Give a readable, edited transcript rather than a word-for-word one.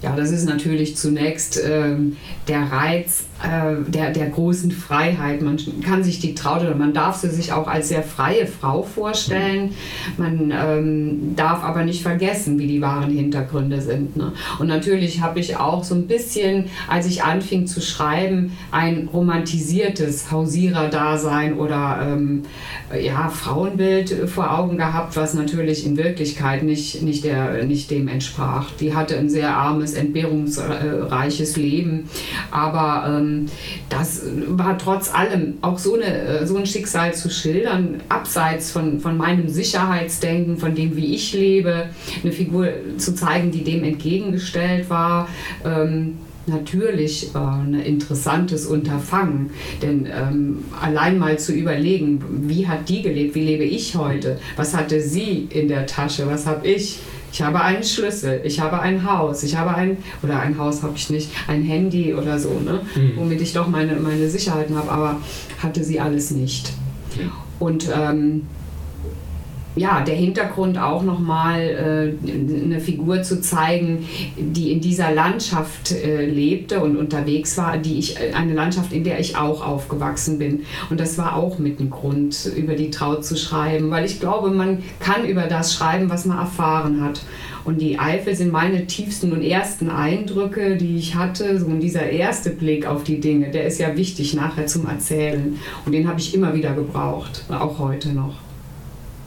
Ja, das ist natürlich zunächst der Reiz der großen Freiheit. Man kann sich die Traut oder man darf sie sich auch als sehr freie Frau vorstellen. Man darf aber nicht vergessen, wie die wahren Hintergründe sind. Ne? Und natürlich habe ich auch so ein bisschen, als ich anfing zu schreiben, ein romantisiertes Hausierer-Dasein oder Frauenbild vor Augen gehabt, was natürlich in Wirklichkeit nicht dem entsprach. Die hatte ein sehr armes, entbehrungsreiches Leben, aber das war trotz allem auch so ein Schicksal zu schildern, abseits von meinem Sicherheitsdenken, von dem, wie ich lebe, eine Figur zu zeigen, die dem entgegengestellt war. Natürlich ein interessantes Unterfangen, denn allein mal zu überlegen, wie hat die gelebt, wie lebe ich heute, was hatte sie in der Tasche, was habe ich? Ich habe einen Schlüssel, ich habe ein Haus, ein Haus habe ich nicht, ein Handy oder so, ne? Womit ich doch meine Sicherheiten habe, aber hatte sie alles nicht. Und der Hintergrund auch nochmal eine Figur zu zeigen, die in dieser Landschaft lebte und unterwegs war, eine Landschaft, in der ich auch aufgewachsen bin. Und das war auch mit ein Grund, über die Traut zu schreiben, weil ich glaube, man kann über das schreiben, was man erfahren hat. Und die Eifel sind meine tiefsten und ersten Eindrücke, die ich hatte. So dieser erste Blick auf die Dinge, der ist ja wichtig nachher zum Erzählen. Und den habe ich immer wieder gebraucht, auch heute noch.